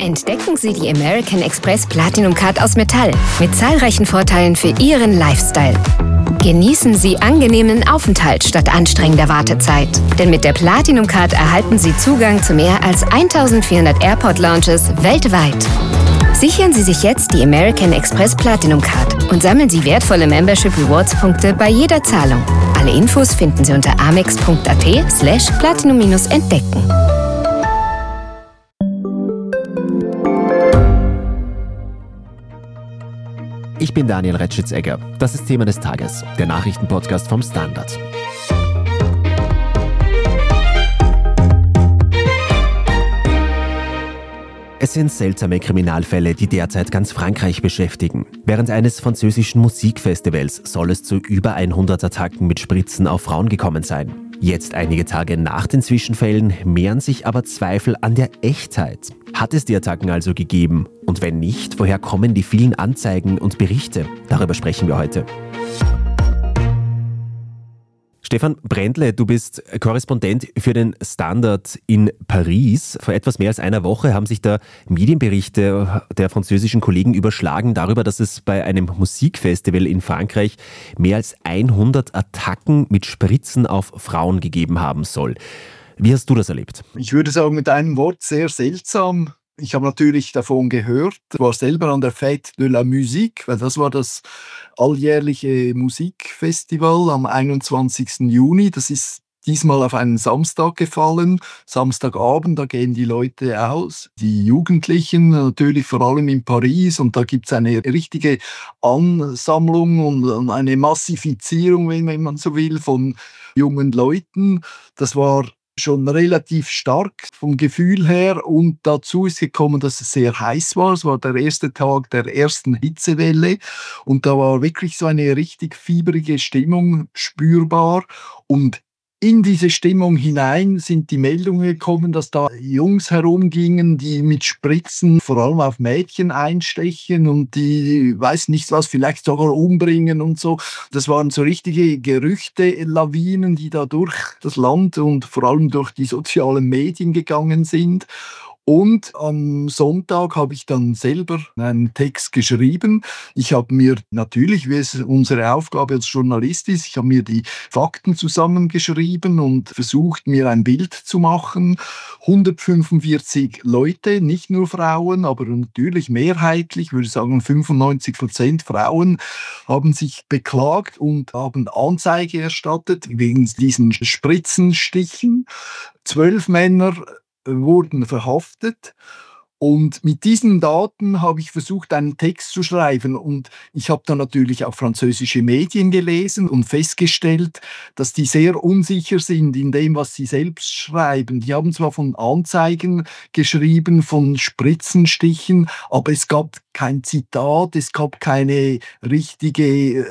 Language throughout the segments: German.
Entdecken Sie die American Express Platinum Card aus Metall mit zahlreichen Vorteilen für Ihren Lifestyle. Genießen Sie angenehmen Aufenthalt statt anstrengender Wartezeit. Denn mit der Platinum Card erhalten Sie Zugang zu mehr als 1400 Airport Lounges weltweit. Sichern Sie sich jetzt die American Express Platinum Card und sammeln Sie wertvolle Membership Rewards Punkte bei jeder Zahlung. Alle Infos finden Sie unter amex.at/platinum-entdecken. Ich bin Daniel Retschitz-Egger. Das ist Thema des Tages, der Nachrichtenpodcast vom Standard. Es sind seltsame Kriminalfälle, die derzeit ganz Frankreich beschäftigen. Während eines französischen Musikfestivals soll es zu über 100 Attacken mit Spritzen auf Frauen gekommen sein. Jetzt, einige Tage nach den Zwischenfällen, mehren sich aber Zweifel an der Echtheit. Hat es die Attacken also gegeben? Und wenn nicht, woher kommen die vielen Anzeigen und Berichte? Darüber sprechen wir heute. Stefan Brändle, du bist Korrespondent für den Standard in Paris. Vor etwas mehr als einer Woche haben sich da Medienberichte der französischen Kollegen überschlagen darüber, dass es bei einem Musikfestival in Frankreich mehr als 100 Attacken mit Spritzen auf Frauen gegeben haben soll. Wie hast du das erlebt? Ich würde sagen, mit einem Wort sehr seltsam. Ich habe natürlich davon gehört, war selber an der Fête de la Musique, weil das war das alljährliche Musikfestival am 21. Juni. Das ist diesmal auf einen Samstag gefallen, Samstagabend, da gehen die Leute aus, die Jugendlichen, natürlich vor allem in Paris, und da gibt es eine richtige Ansammlung und eine Massifizierung, wenn man so will, von jungen Leuten. Das war schon relativ stark vom Gefühl her, und dazu ist gekommen, dass es sehr heiß war. Es war der erste Tag der ersten Hitzewelle und da war wirklich so eine richtig fieberige Stimmung spürbar, und in diese Stimmung hinein sind die Meldungen gekommen, dass da Jungs herumgingen, die mit Spritzen vor allem auf Mädchen einstechen und die, weiß nicht was, vielleicht sogar umbringen und so. Das waren so richtige Gerüchte-Lawinen, die da durch das Land und vor allem durch die sozialen Medien gegangen sind. Und am Sonntag habe ich dann selber einen Text geschrieben. Ich habe mir natürlich, wie es unsere Aufgabe als Journalist ist, ich habe mir die Fakten zusammengeschrieben und versucht, mir ein Bild zu machen. 145 Leute, nicht nur Frauen, aber natürlich mehrheitlich, würde ich sagen 95% Frauen, haben sich beklagt und haben Anzeige erstattet wegen diesen Spritzenstichen. 12 Männer wurden verhaftet, und mit diesen Daten habe ich versucht, einen Text zu schreiben, und ich habe dann natürlich auch französische Medien gelesen und festgestellt, dass die sehr unsicher sind in dem, was sie selbst schreiben. Die haben zwar von Anzeigen geschrieben, von Spritzenstichen, aber es gab kein Zitat, es gab keine richtige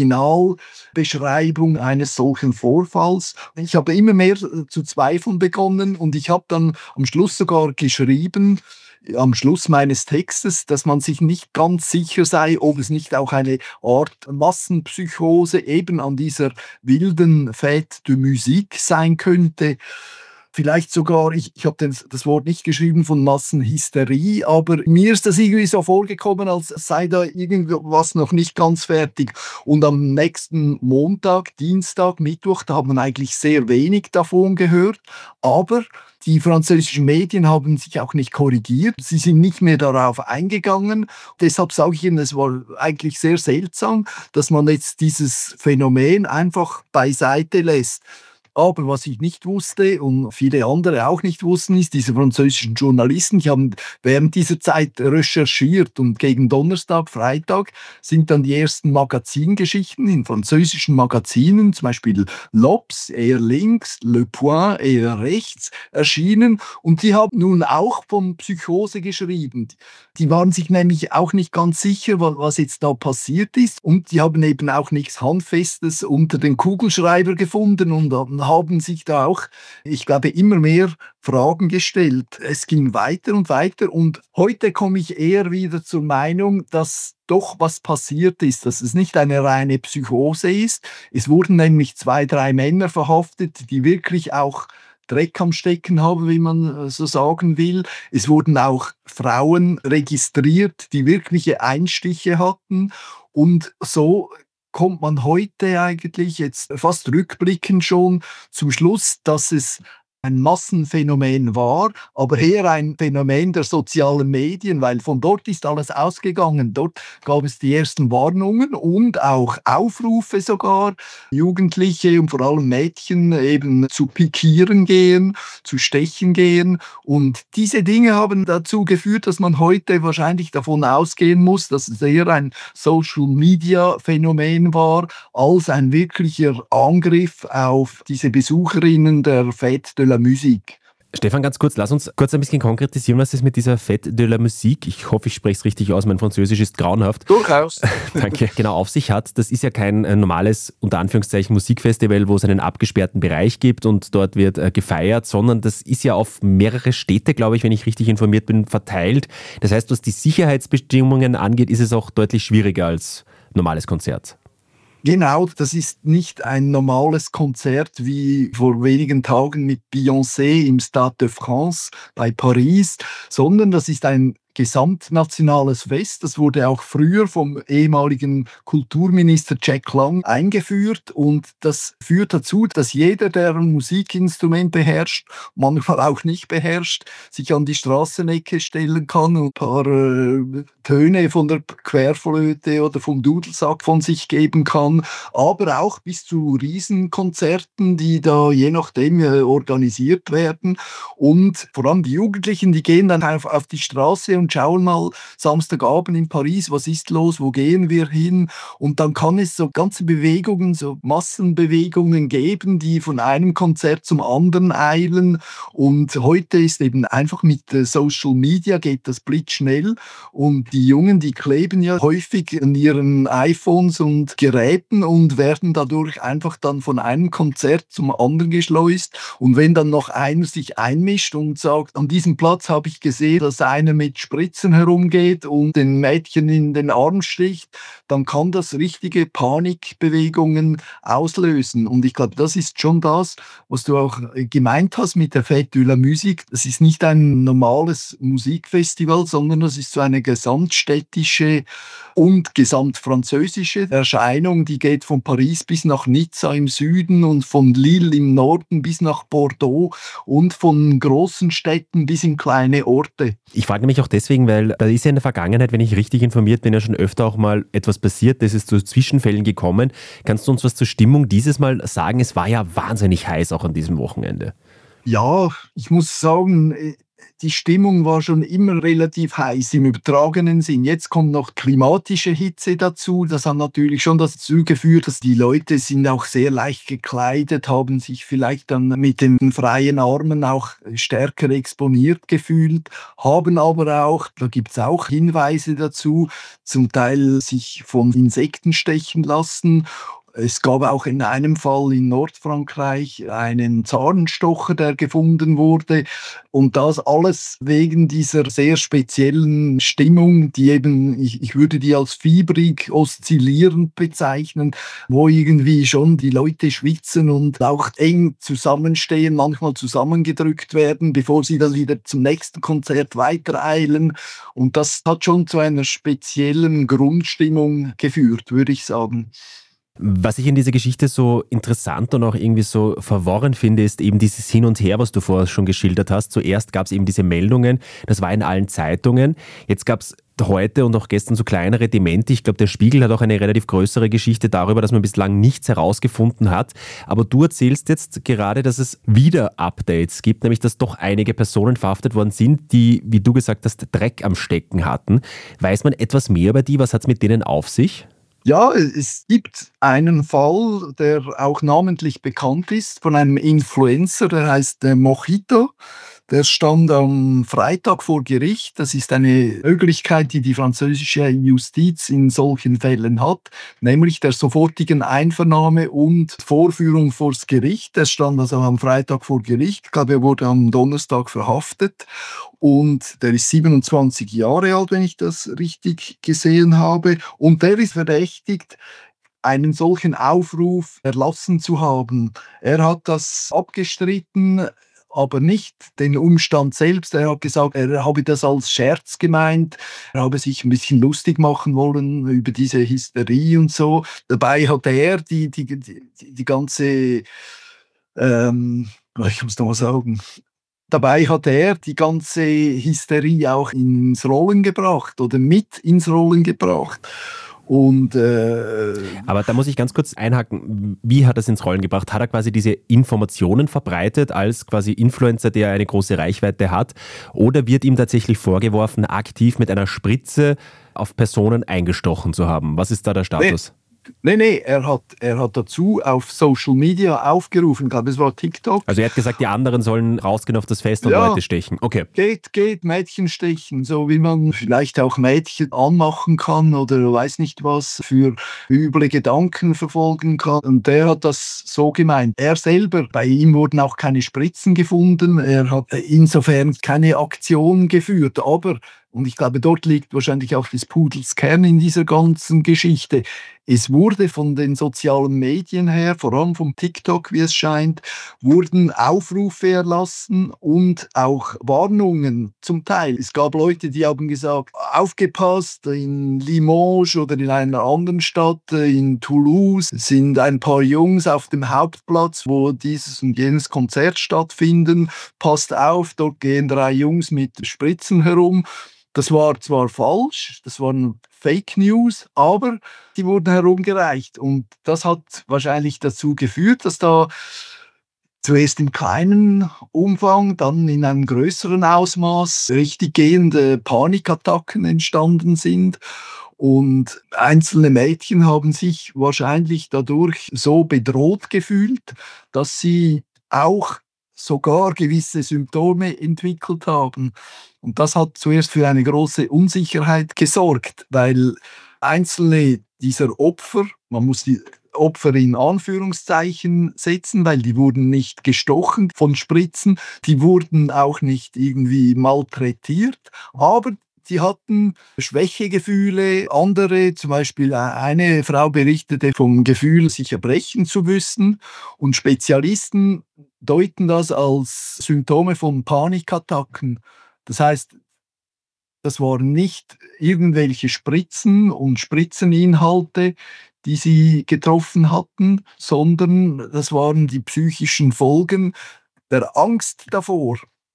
Originalbeschreibung eines solchen Vorfalls. Ich habe immer mehr zu zweifeln begonnen, und ich habe dann am Schluss sogar geschrieben, am Schluss meines Textes, dass man sich nicht ganz sicher sei, ob es nicht auch eine Art Massenpsychose eben an dieser wilden Fête de Musique sein könnte. Vielleicht sogar, ich habe das Wort nicht geschrieben, von Massenhysterie, aber mir ist das irgendwie so vorgekommen, als sei da irgendwas noch nicht ganz fertig. Und am nächsten Montag, Dienstag, Mittwoch, da hat man eigentlich sehr wenig davon gehört, aber die französischen Medien haben sich auch nicht korrigiert. Sie sind nicht mehr darauf eingegangen. Deshalb sage ich Ihnen, es war eigentlich sehr seltsam, dass man jetzt dieses Phänomen einfach beiseite lässt. Aber was ich nicht wusste und viele andere auch nicht wussten, ist, diese französischen Journalisten, die haben während dieser Zeit recherchiert, und gegen Donnerstag, Freitag sind dann die ersten Magazingeschichten in französischen Magazinen, zum Beispiel L'Obs, eher links, Le Point, eher rechts, erschienen, und die haben nun auch von Psychose geschrieben. Die waren sich nämlich auch nicht ganz sicher, was jetzt da passiert ist, und die haben eben auch nichts Handfestes unter den Kugelschreiber gefunden und haben sich da auch, ich glaube, immer mehr Fragen gestellt. Es ging weiter und weiter, und heute komme ich eher wieder zur Meinung, dass doch was passiert ist, dass es nicht eine reine Psychose ist. Es wurden nämlich 2, 3 Männer verhaftet, die wirklich auch Dreck am Stecken haben, wie man so sagen will. Es wurden auch Frauen registriert, die wirkliche Einstiche hatten. Und so kommt man heute eigentlich jetzt fast rückblickend schon zum Schluss, dass es ein Massenphänomen war, aber eher ein Phänomen der sozialen Medien, weil von dort ist alles ausgegangen. Dort gab es die ersten Warnungen und auch Aufrufe sogar, Jugendliche und vor allem Mädchen eben zu pikieren gehen, zu stechen gehen. Und diese Dinge haben dazu geführt, dass man heute wahrscheinlich davon ausgehen muss, dass es eher ein Social-Media-Phänomen war, als ein wirklicher Angriff auf diese Besucherinnen der Fête de la Musique. Stefan, ganz kurz, lass uns kurz ein bisschen konkretisieren, was ist mit dieser Fête de la Musique, ich hoffe, ich spreche es richtig aus, mein Französisch ist grauenhaft. Durchaus. Danke. Genau, auf sich hat. Das ist ja kein normales, unter Anführungszeichen, Musikfestival, wo es einen abgesperrten Bereich gibt und dort wird gefeiert, sondern das ist ja auf mehrere Städte, glaube ich, wenn ich richtig informiert bin, verteilt. Das heißt, was die Sicherheitsbestimmungen angeht, ist es auch deutlich schwieriger als normales Konzert. Genau, das ist nicht ein normales Konzert wie vor wenigen Tagen mit Beyoncé im Stade de France bei Paris, sondern das ist ein gesamtnationales Fest. Das wurde auch früher vom ehemaligen Kulturminister Jack Lang eingeführt und das führt dazu, dass jeder, der ein Musikinstrument beherrscht, manchmal auch nicht beherrscht, sich an die Straßenecke stellen kann und ein paar Töne von der Querflöte oder vom Dudelsack von sich geben kann, aber auch bis zu Riesenkonzerten, die da je nachdem organisiert werden. Und vor allem die Jugendlichen, die gehen dann auf die Straße und schauen mal Samstagabend in Paris, was ist los, wo gehen wir hin? Und dann kann es so ganze Bewegungen, so Massenbewegungen geben, die von einem Konzert zum anderen eilen. Und heute ist eben einfach mit Social Media geht das blitzschnell. Und die Jungen, die kleben ja häufig an ihren iPhones und Geräten und werden dadurch einfach dann von einem Konzert zum anderen geschleust. Und wenn dann noch einer sich einmischt und sagt, an diesem Platz habe ich gesehen, dass einer mit Spritzen herumgeht und den Mädchen in den Arm sticht, dann kann das richtige Panikbewegungen auslösen. Und ich glaube, das ist schon das, was du auch gemeint hast mit der Fête de la Musique. Das ist nicht ein normales Musikfestival, sondern das ist so eine gesamtstädtische und gesamtfranzösische Erscheinung. Die geht von Paris bis nach Nizza im Süden und von Lille im Norden bis nach Bordeaux und von großen Städten bis in kleine Orte. Ich frage mich auch deswegen, weil da ist ja in der Vergangenheit, wenn ich richtig informiert bin, ja schon öfter auch mal etwas passiert, das ist zu Zwischenfällen gekommen. Kannst du uns was zur Stimmung dieses Mal sagen? Es war ja wahnsinnig heiß auch an diesem Wochenende. Ja, ich muss sagen, die Stimmung war schon immer relativ heiß im übertragenen Sinn. Jetzt kommt noch klimatische Hitze dazu. Das hat natürlich schon dazu geführt, dass die Leute sind auch sehr leicht gekleidet, haben sich vielleicht dann mit den freien Armen auch stärker exponiert gefühlt, haben aber auch, da gibt es auch Hinweise dazu, zum Teil sich von Insekten stechen lassen. Es gab auch in einem Fall in Nordfrankreich einen Zahnstocher, der gefunden wurde. Und das alles wegen dieser sehr speziellen Stimmung, die eben, ich würde die als fiebrig oszillierend bezeichnen, wo irgendwie schon die Leute schwitzen und auch eng zusammenstehen, manchmal zusammengedrückt werden, bevor sie dann wieder zum nächsten Konzert weitereilen. Und das hat schon zu einer speziellen Grundstimmung geführt, würde ich sagen. Was ich in dieser Geschichte so interessant und auch irgendwie so verworren finde, ist eben dieses Hin und Her, was du vorher schon geschildert hast. Zuerst gab es eben diese Meldungen, das war in allen Zeitungen. Jetzt gab es heute und auch gestern so kleinere Dementi. Ich glaube, der Spiegel hat auch eine relativ größere Geschichte darüber, dass man bislang nichts herausgefunden hat. Aber du erzählst jetzt gerade, dass es wieder Updates gibt, nämlich dass doch einige Personen verhaftet worden sind, die, wie du gesagt hast, Dreck am Stecken hatten. Weiß man etwas mehr über die? Was hat es mit denen auf sich? Ja, es gibt einen Fall, der auch namentlich bekannt ist, von einem Influencer, der heißt Mojito. Der stand am Freitag vor Gericht. Das ist eine Möglichkeit, die die französische Justiz in solchen Fällen hat, nämlich der sofortigen Einvernahme und Vorführung vors Gericht. Er stand also am Freitag vor Gericht. Ich glaube, er wurde am Donnerstag verhaftet. Und der ist 27 Jahre alt, wenn ich das richtig gesehen habe. Und der ist verdächtigt, einen solchen Aufruf erlassen zu haben. Er hat das abgestritten, aber nicht den Umstand selbst. Er hat gesagt, er habe das als Scherz gemeint, er habe sich ein bisschen lustig machen wollen über diese Hysterie und so. Dabei hat er die ganze, ich muss noch mal sagen, dabei hat er die ganze Hysterie auch ins Rollen gebracht oder mit ins Rollen gebracht. Und, aber da muss ich ganz kurz einhaken, wie hat er es ins Rollen gebracht? Hat er quasi diese Informationen verbreitet als quasi Influencer, der eine große Reichweite hat? Oder wird ihm tatsächlich vorgeworfen, aktiv mit einer Spritze auf Personen eingestochen zu haben? Was ist da der Status? Nee, er hat dazu auf Social Media aufgerufen, ich glaube, es war TikTok. Also er hat gesagt, die anderen sollen rausgehen auf das Fest und Leute stechen. Okay. Geht, Mädchen stechen, so wie man vielleicht auch Mädchen anmachen kann oder weiß nicht was, für üble Gedanken verfolgen kann. Und der hat das so gemeint. Er selber, bei ihm wurden auch keine Spritzen gefunden, er hat insofern keine Aktion geführt, aber und ich glaube, dort liegt wahrscheinlich auch des Pudels Kern in dieser ganzen Geschichte. Es wurde von den sozialen Medien her, vor allem vom TikTok, wie es scheint, wurden Aufrufe erlassen und auch Warnungen zum Teil. Es gab Leute, die haben gesagt, aufgepasst, in Limoges oder in einer anderen Stadt, in Toulouse, sind ein paar Jungs auf dem Hauptplatz, wo dieses und jenes Konzert stattfinden. Passt auf, dort gehen 3 Jungs mit Spritzen herum. Das war zwar falsch, das waren Fake News, aber die wurden herumgereicht. Und das hat wahrscheinlich dazu geführt, dass da zuerst im kleinen Umfang, dann in einem größeren Ausmaß richtig gehende Panikattacken entstanden sind. Und einzelne Mädchen haben sich wahrscheinlich dadurch so bedroht gefühlt, dass sie auch sogar gewisse Symptome entwickelt haben. Und das hat zuerst für eine große Unsicherheit gesorgt, weil einzelne dieser Opfer, man muss die Opfer in Anführungszeichen setzen, weil die wurden nicht gestochen von Spritzen, die wurden auch nicht irgendwie malträtiert, aber die hatten Schwächegefühle, andere, zum Beispiel eine Frau berichtete vom Gefühl, sich erbrechen zu müssen und Spezialisten deuten das als Symptome von Panikattacken. Das heißt, das waren nicht irgendwelche Spritzen und Spritzeninhalte, die sie getroffen hatten, sondern das waren die psychischen Folgen der Angst davor,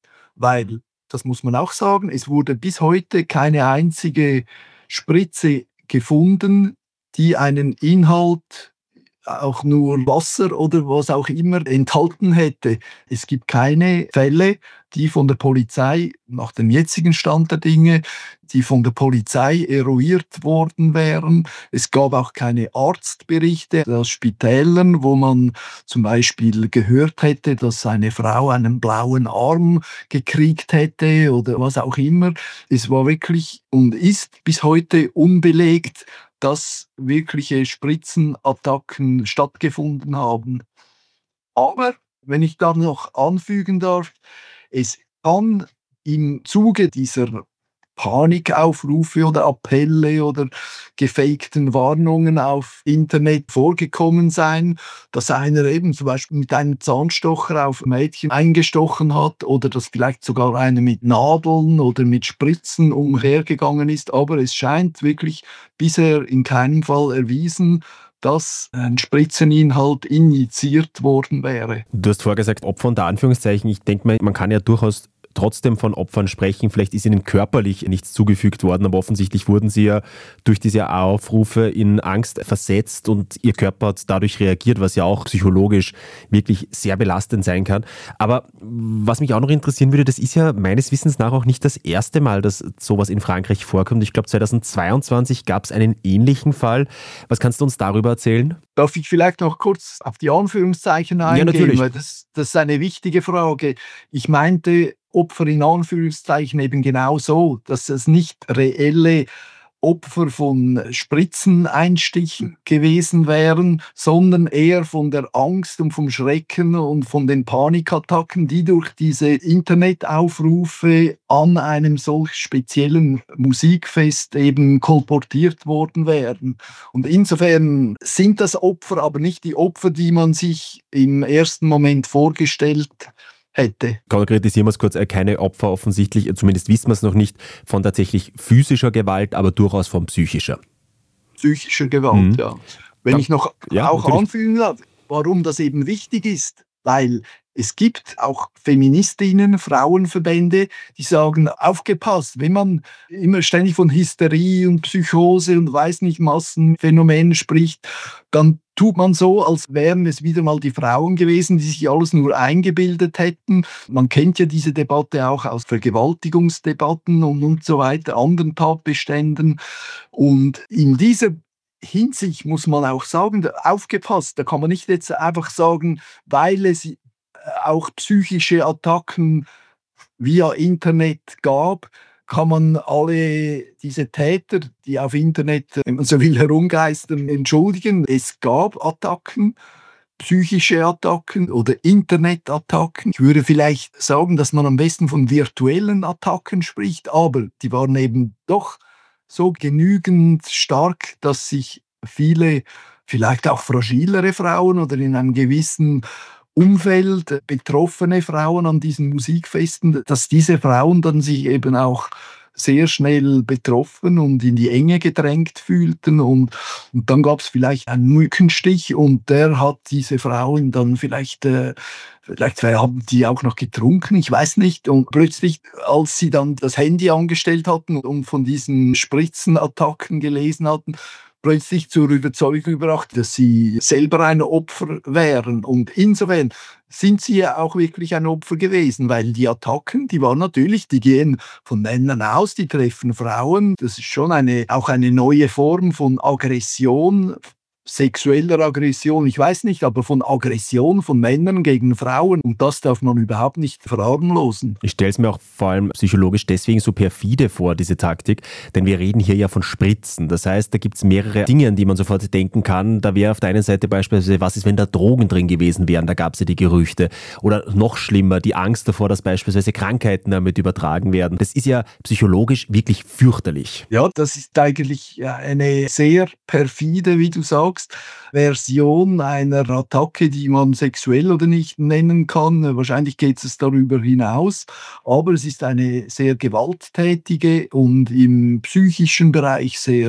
weil das muss man auch sagen, es wurde bis heute keine einzige Spritze gefunden, die einen Inhalt, auch nur Wasser oder was auch immer, enthalten hätte. Es gibt keine Fälle, die von der Polizei, nach dem jetzigen Stand der Dinge, die von der Polizei eruiert worden wären. Es gab auch keine Arztberichte aus Spitälern, wo man zum Beispiel gehört hätte, dass eine Frau einen blauen Arm gekriegt hätte oder was auch immer. Es war wirklich und ist bis heute unbelegt, dass wirkliche Spritzenattacken stattgefunden haben. Aber, wenn ich da noch anfügen darf, es kann im Zuge dieser Panikaufrufe oder Appelle oder gefakten Warnungen auf Internet vorgekommen sein, dass einer eben zum Beispiel mit einem Zahnstocher auf Mädchen eingestochen hat oder dass vielleicht sogar einer mit Nadeln oder mit Spritzen umhergegangen ist. Aber es scheint wirklich bisher in keinem Fall erwiesen, dass ein Spritzeninhalt injiziert worden wäre. Du hast vorher gesagt, Opfer unter Anführungszeichen. Ich denke mal, man kann ja durchaus trotzdem von Opfern sprechen. Vielleicht ist ihnen körperlich nichts zugefügt worden, aber offensichtlich wurden sie ja durch diese Aufrufe in Angst versetzt und ihr Körper hat dadurch reagiert, was ja auch psychologisch wirklich sehr belastend sein kann. Aber was mich auch noch interessieren würde, das ist ja meines Wissens nach auch nicht das erste Mal, dass sowas in Frankreich vorkommt. Ich glaube, 2022 gab es einen ähnlichen Fall. Was kannst du uns darüber erzählen? Darf ich vielleicht noch kurz auf die Anführungszeichen eingehen? Ja, natürlich. Weil das ist eine wichtige Frage. Ich meinte Opfer in Anführungszeichen eben genau so, dass es nicht reelle Opfer von Spritzeneinstichen gewesen wären, sondern eher von der Angst und vom Schrecken und von den Panikattacken, die durch diese Internetaufrufe an einem solch speziellen Musikfest eben kolportiert worden wären. Und insofern sind das Opfer aber nicht die Opfer, die man sich im ersten Moment vorgestellt hätte. Konkretisieren wir es kurz, keine Opfer offensichtlich, zumindest wissen wir es noch nicht, von tatsächlich physischer Gewalt, aber durchaus von psychischer. Psychischer Gewalt, ja. Wenn ich noch auch anfügen darf, warum das eben wichtig ist, weil es gibt auch Feministinnen, Frauenverbände, die sagen, aufgepasst, wenn man immer ständig von Hysterie und Psychose und weiß nicht Massenphänomenen spricht, dann tut man so, als wären es wieder mal die Frauen gewesen, die sich alles nur eingebildet hätten. Man kennt ja diese Debatte auch aus Vergewaltigungsdebatten und so weiter, anderen Tatbeständen. Und in dieser Hinsicht muss man auch sagen, aufgepasst, da kann man nicht jetzt einfach sagen, weil es auch psychische Attacken via Internet gab, kann man alle diese Täter, die auf Internet, wenn man so will, herumgeistern, entschuldigen. Es gab Attacken, psychische Attacken oder Internetattacken. Ich würde vielleicht sagen, dass man am besten von virtuellen Attacken spricht, aber die waren eben doch so genügend stark, dass sich viele, vielleicht auch fragilere Frauen oder in einem gewissen Umfeld betroffene Frauen an diesen Musikfesten, dass diese Frauen dann sich eben auch sehr schnell betroffen und in die Enge gedrängt fühlten und dann gab es vielleicht einen Mückenstich und der hat diese Frauen dann vielleicht haben die auch noch getrunken, ich weiß nicht, und plötzlich, als sie dann das Handy angestellt hatten und von diesen Spritzenattacken gelesen hatten, plötzlich zur Überzeugung gebracht, dass sie selber ein Opfer wären. Und insofern sind sie ja auch wirklich ein Opfer gewesen, weil die Attacken, die waren natürlich, die gehen von Männern aus, die treffen Frauen. Das ist schon auch eine neue Form von Aggression, sexueller Aggression, ich weiß nicht, aber von Aggression von Männern gegen Frauen. Und das darf man überhaupt nicht verharmlosen. Ich stelle es mir auch vor allem psychologisch deswegen so perfide vor, diese Taktik, denn wir reden hier ja von Spritzen. Das heißt, da gibt es mehrere Dinge, an die man sofort denken kann. Da wäre auf der einen Seite beispielsweise, was ist, wenn da Drogen drin gewesen wären? Da gab es ja die Gerüchte. Oder noch schlimmer, die Angst davor, dass beispielsweise Krankheiten damit übertragen werden. Das ist ja psychologisch wirklich fürchterlich. Ja, das ist eigentlich eine sehr perfide, wie du sagst, Version einer Attacke, die man sexuell oder nicht nennen kann. Wahrscheinlich geht es darüber hinaus, aber es ist eine sehr gewalttätige und im psychischen Bereich sehr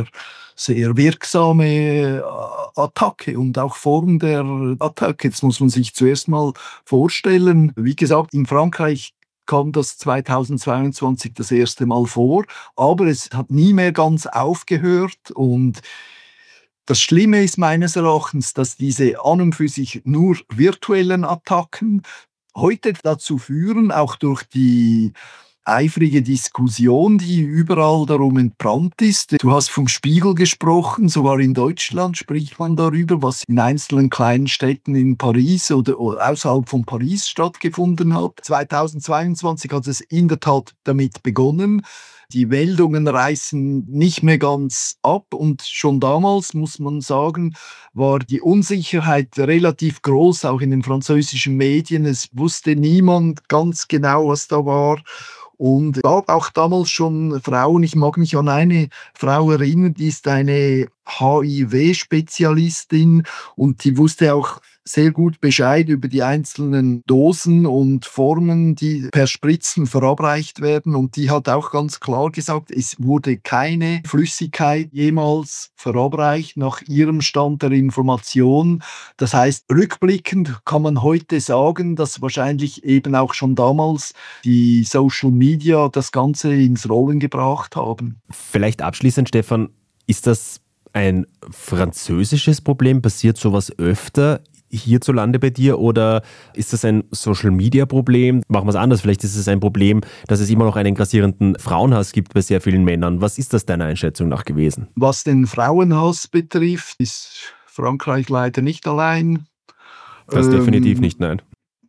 wirksame Attacke und auch Form der Attacke. Jetzt muss man sich zuerst mal vorstellen, wie gesagt, in Frankreich kam das 2022 das erste Mal vor, aber es hat nie mehr ganz aufgehört und das Schlimme ist meines Erachtens, dass diese an und für sich nur virtuellen Attacken heute dazu führen, auch durch die eifrige Diskussion, die überall darum entbrannt ist. Du hast vom Spiegel gesprochen, sogar in Deutschland spricht man darüber, was in einzelnen kleinen Städten in Paris oder außerhalb von Paris stattgefunden hat. 2022 hat es in der Tat damit begonnen. Die Meldungen reißen nicht mehr ganz ab und schon damals, muss man sagen, war die Unsicherheit relativ groß, auch in den französischen Medien. Es wusste niemand ganz genau, was da war. Und es gab auch damals schon Frauen, ich mag mich an eine Frau erinnern, die ist eine HIV-Spezialistin und die wusste auch sehr gut Bescheid über die einzelnen Dosen und Formen, die per Spritzen verabreicht werden. Und die hat auch ganz klar gesagt, es wurde keine Flüssigkeit jemals verabreicht nach ihrem Stand der Information. Das heißt, rückblickend kann man heute sagen, dass wahrscheinlich eben auch schon damals die Social Media das Ganze ins Rollen gebracht haben. Vielleicht abschließend, Stefan, ist das ein französisches Problem? Passiert sowas öfter hierzulande bei dir oder ist das ein Social-Media-Problem? Machen wir es anders, vielleicht ist es ein Problem, dass es immer noch einen grassierenden Frauenhass gibt bei sehr vielen Männern. Was ist das deiner Einschätzung nach gewesen? Was den Frauenhass betrifft, ist Frankreich leider nicht allein. Das definitiv nicht, nein.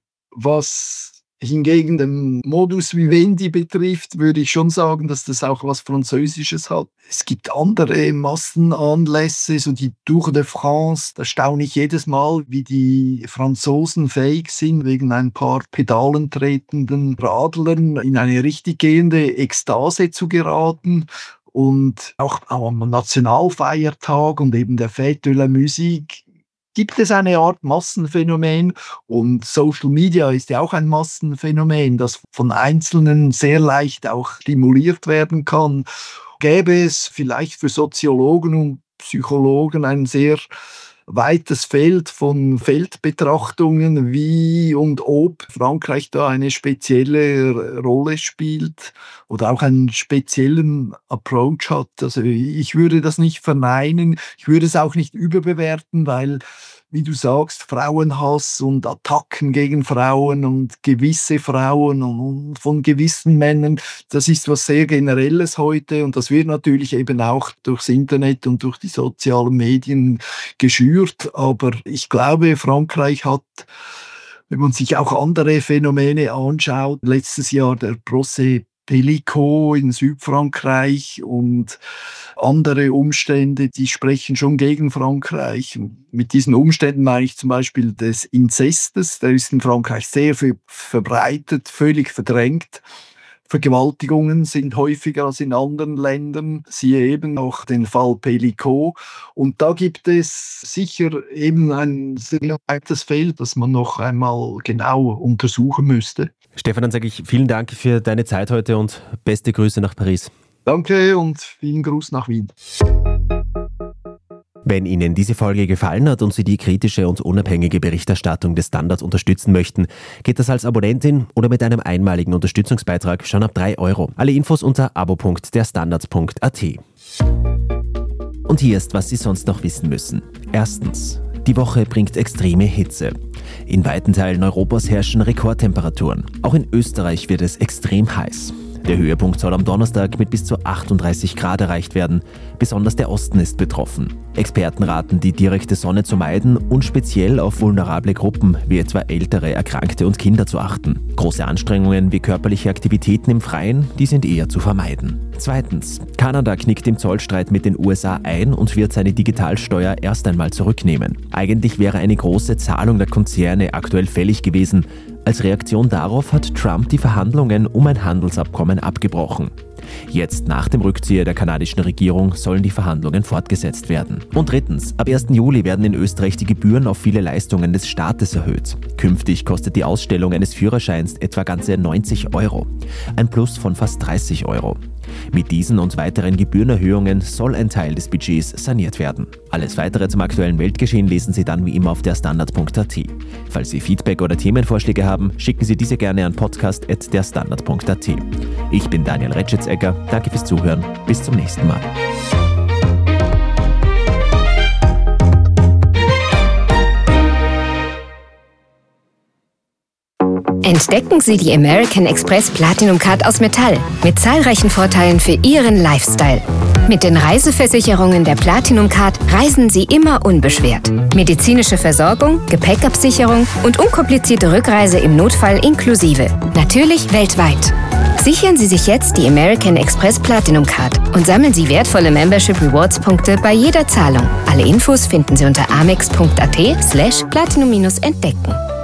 Was hingegen den Modus vivendi betrifft, würde ich schon sagen, dass das auch was Französisches hat. Es gibt andere Massenanlässe, so die Tour de France. Da staune ich jedes Mal, wie die Franzosen fähig sind, wegen ein paar Pedalen tretenden Radlern in eine richtig gehende Ekstase zu geraten. Und auch am Nationalfeiertag und eben der Fête de la Musique gibt es eine Art Massenphänomen und Social Media ist ja auch ein Massenphänomen, das von Einzelnen sehr leicht auch stimuliert werden kann. Gäbe es vielleicht für Soziologen und Psychologen ein sehr weites Feld von Feldbetrachtungen, wie und ob Frankreich da eine spezielle Rolle spielt oder auch einen speziellen Approach hat. Also ich würde das nicht verneinen, ich würde es auch nicht überbewerten, weil, wie du sagst, Frauenhass und Attacken gegen Frauen und gewisse Frauen und von gewissen Männern, das ist was sehr Generelles heute und das wird natürlich eben auch durchs Internet und durch die sozialen Medien geschürt. Aber ich glaube, Frankreich hat, wenn man sich auch andere Phänomene anschaut, letztes Jahr der Procès Pellicot in Südfrankreich und andere Umstände, die sprechen schon gegen Frankreich. Mit diesen Umständen meine ich zum Beispiel des Inzestes, der ist in Frankreich sehr verbreitet, völlig verdrängt. Vergewaltigungen sind häufiger als in anderen Ländern, siehe eben auch den Fall Pellicot. Und da gibt es sicher eben ein sehr weites Feld, das man noch einmal genau untersuchen müsste. Stefan, dann sage ich vielen Dank für deine Zeit heute und beste Grüße nach Paris. Danke und vielen Gruß nach Wien. Wenn Ihnen diese Folge gefallen hat und Sie die kritische und unabhängige Berichterstattung des Standards unterstützen möchten, geht das als Abonnentin oder mit einem einmaligen Unterstützungsbeitrag schon ab 3 €. Alle Infos unter abo.derstandard.at. Und hier ist, was Sie sonst noch wissen müssen. Erstens. Die Woche bringt extreme Hitze. In weiten Teilen Europas herrschen Rekordtemperaturen. Auch in Österreich wird es extrem heiß. Der Höhepunkt soll am Donnerstag mit bis zu 38 Grad erreicht werden. Besonders der Osten ist betroffen. Experten raten, die direkte Sonne zu meiden und speziell auf vulnerable Gruppen wie etwa Ältere, Erkrankte und Kinder zu achten. Große Anstrengungen wie körperliche Aktivitäten im Freien, die sind eher zu vermeiden. Zweitens. Kanada knickt im Zollstreit mit den USA ein und wird seine Digitalsteuer erst einmal zurücknehmen. Eigentlich wäre eine große Zahlung der Konzerne aktuell fällig gewesen. Als Reaktion darauf hat Trump die Verhandlungen um ein Handelsabkommen abgebrochen. Jetzt, nach dem Rückzieher der kanadischen Regierung, sollen die Verhandlungen fortgesetzt werden. Und drittens, ab 1. Juli werden in Österreich die Gebühren auf viele Leistungen des Staates erhöht. Künftig kostet die Ausstellung eines Führerscheins etwa ganze 90 €. Ein Plus von fast 30 €. Mit diesen und weiteren Gebührenerhöhungen soll ein Teil des Budgets saniert werden. Alles weitere zum aktuellen Weltgeschehen lesen Sie dann wie immer auf derstandard.at. Falls Sie Feedback oder Themenvorschläge haben, schicken Sie diese gerne an podcast@derstandard.at. Ich bin Daniel Retschitz-Egger. Danke fürs Zuhören. Bis zum nächsten Mal. Entdecken Sie die American Express Platinum Card aus Metall mit zahlreichen Vorteilen für Ihren Lifestyle. Mit den Reiseversicherungen der Platinum Card reisen Sie immer unbeschwert. Medizinische Versorgung, Gepäckabsicherung und unkomplizierte Rückreise im Notfall inklusive. Natürlich weltweit. Sichern Sie sich jetzt die American Express Platinum Card und sammeln Sie wertvolle Membership Rewards Punkte bei jeder Zahlung. Alle Infos finden Sie unter amex.at/platinum-entdecken.